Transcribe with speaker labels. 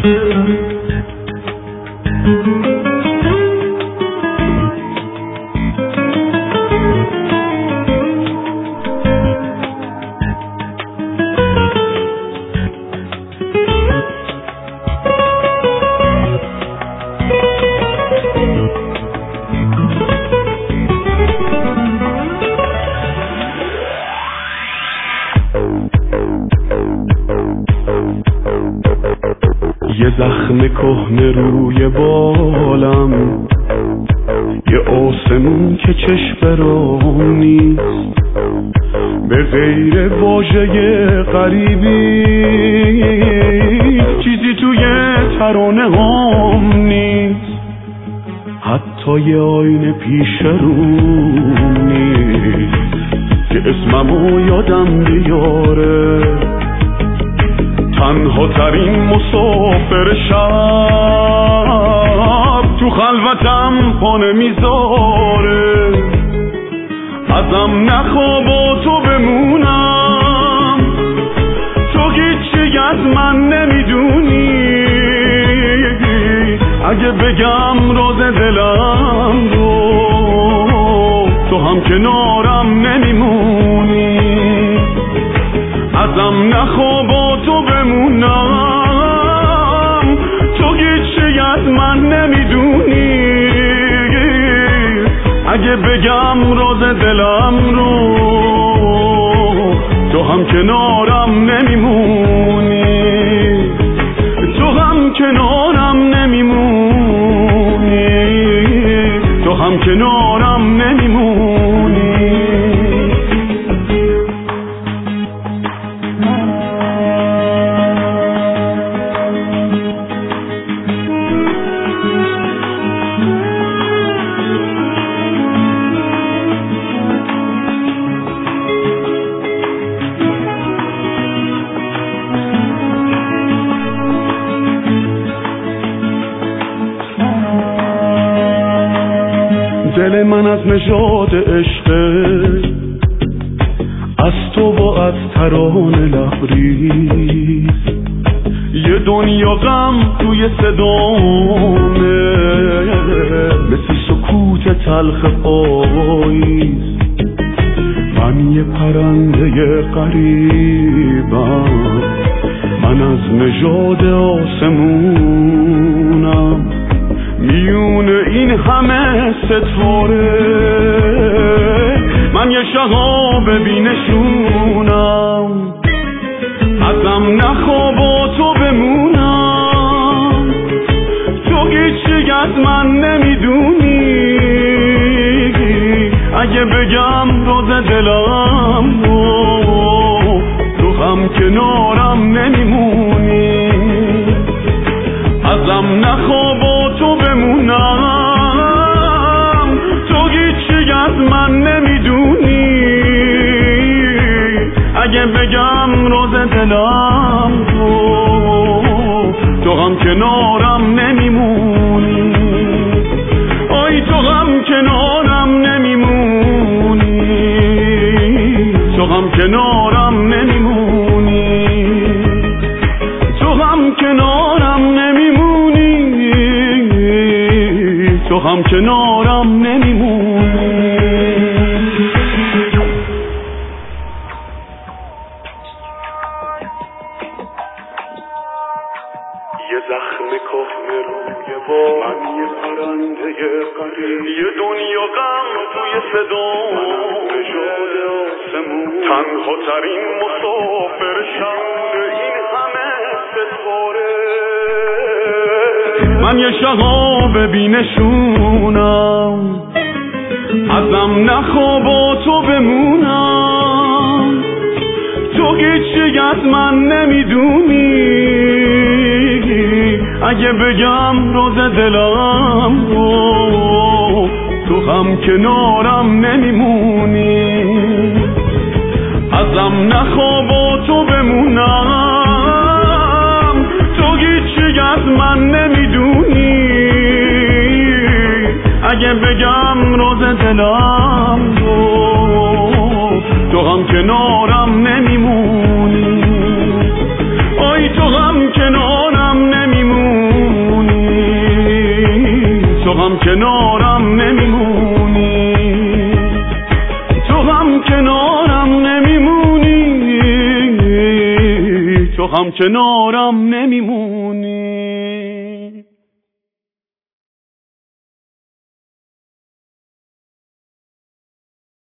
Speaker 1: یه زخم کهنه روی بالم، یه آسمون که چشم رام نیست، به غیر واژه غریبی چیزی توی ترانه هام نیست، حتی یه آینه پیش روم نیست که اسممو یادم بیاره. تنها ترین مسافر شب تو خلوتم پا نمیذاره، ازم نخوا با تو بمونم، تو هیچی از من نمیدونی، اگه بگم راز دلم رو تو هم کنارم نمیمونی، ازم نخوا با تو بمونم، تو هیچی از من نمیدونی، اگه بگم راز دلم رو تو هم کنارم نمیمونی، تو هم کنارم نمیمونی، تو هم کنارم نمیمونی. دل من از نژاد عشقه، از تو و از ترانه لبریز، یه دنیا غم توی صدامه، مثل سکوت تلخ پاییز، من یه پرنده غریبم، من از نژاد آسمونم، میون این همه ستاره من یه شهاب بینشونم، ازم نخوا با تو بمونم، تو هیچی از من نمیدونی، اگه بگم راز دلم رو تو هم کنارم نمیمونی، ازم نخوا با تو بمونم، تو هیچی از من نمیدونی، اگه بگم راز دلم رو تو هم کنارم نمیمونی، آی تو هم کنارم نمیمونی، تو هم کنارم نمیمونی، تو هم کنارم نمیمونی، تو هم کنارم نمیمونی. یه زخم کهنه روی بال، من یه پرنده غریب، یه دنیا غم توی صدا، نژاد آسمون، تنها ترین مسافر شب این همه ستاره، من یه شهاب بینشونم، ازم نخوا با تو بمونم، تو هیچی از من نمیدونی، اگه بگم راز دلم رو تو هم کنارم نمیمونی، ازم نخوا با تو بمونم، تو هیچی از من نمیدونی، اگه بگم راز دلم رو تو هم کنارم نمیمونی، آی تو هم کنارم نمیمونی، کنارم نمیمونی، تو هم کنارم نمیمونی، تو هم کنارم نمیمونی.